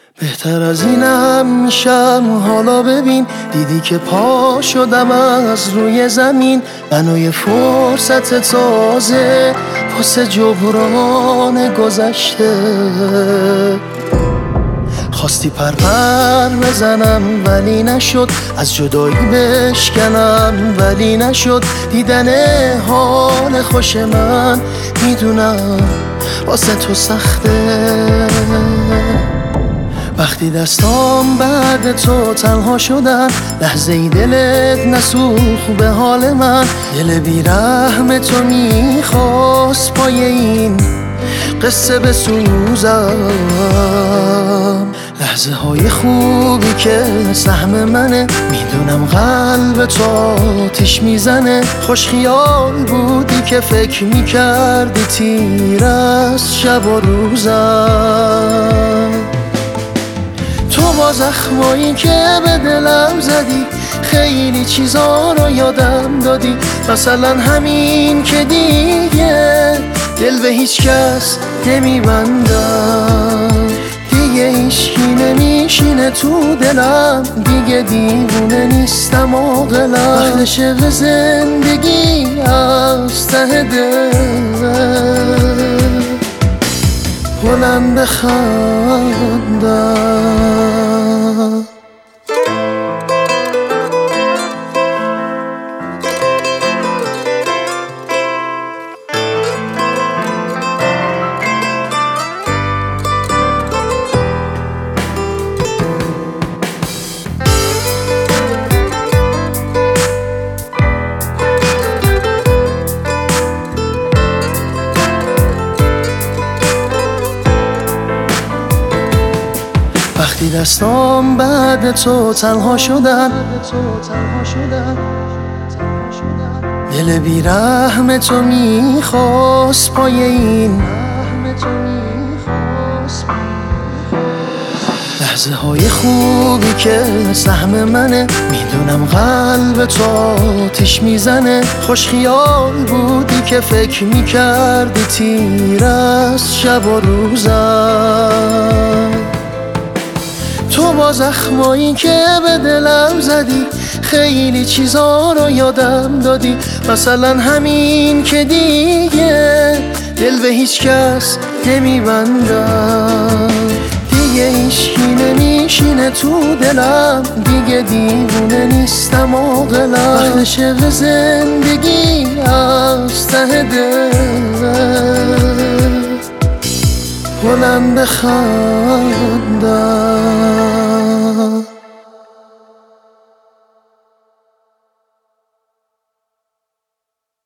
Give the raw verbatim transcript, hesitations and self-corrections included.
بهتر از اینم میشم حالا ببین، دیدی که پا شدم از روی زمین، منو یه فرصت تازه واسه جبران گذشته. خواستی پر پر بزنم ولی نشد، از جدایی بشکنم ولی نشد، دیدن حال خوش من میدونم واسه تو سخته. وقتی دستام بعد تو تنها شدن، لحظه ای دلت نسوخ به حال من، دل بیرحم تو میخواست پای این قصه بسوزم. لحظه های خوبی که سهم منه، میدونم قلب تو آتیش میزنه، خوش خیال بودی که فکر میکردی تیر از شب و روزم. تو با زخمایی که به دلم زدی خیلی چیزا رو یادم دادی، مثلا همین که دیگه دل به هیچ کس نمیبندم، دیگه هیچکی نمیشینه تو دلم، دیگه دیوونه نیستم عاقلم، وقتشه به زندگی از ته دل بلند بخندم. وقتی دستام بعد تو تنها شدن، دل بیرحم تو میخواست پای این لحظه های خوبی که سهم منه، میدونم قلب تو آتیش میزنه، خوش خیال بودی که فکر میکردی تیر از شب و روزم. تو با زخمایی که به دلم زدی خیلی چیزا رو یادم دادی، مثلا همین که دیگه دل به هیچ کس نمیبندم، دیگه هیچکی نمیشینه تو دلم، دیگه دیوونه نیستم عاقلم، وقتشه به زندگی از ته دل بلند بخند.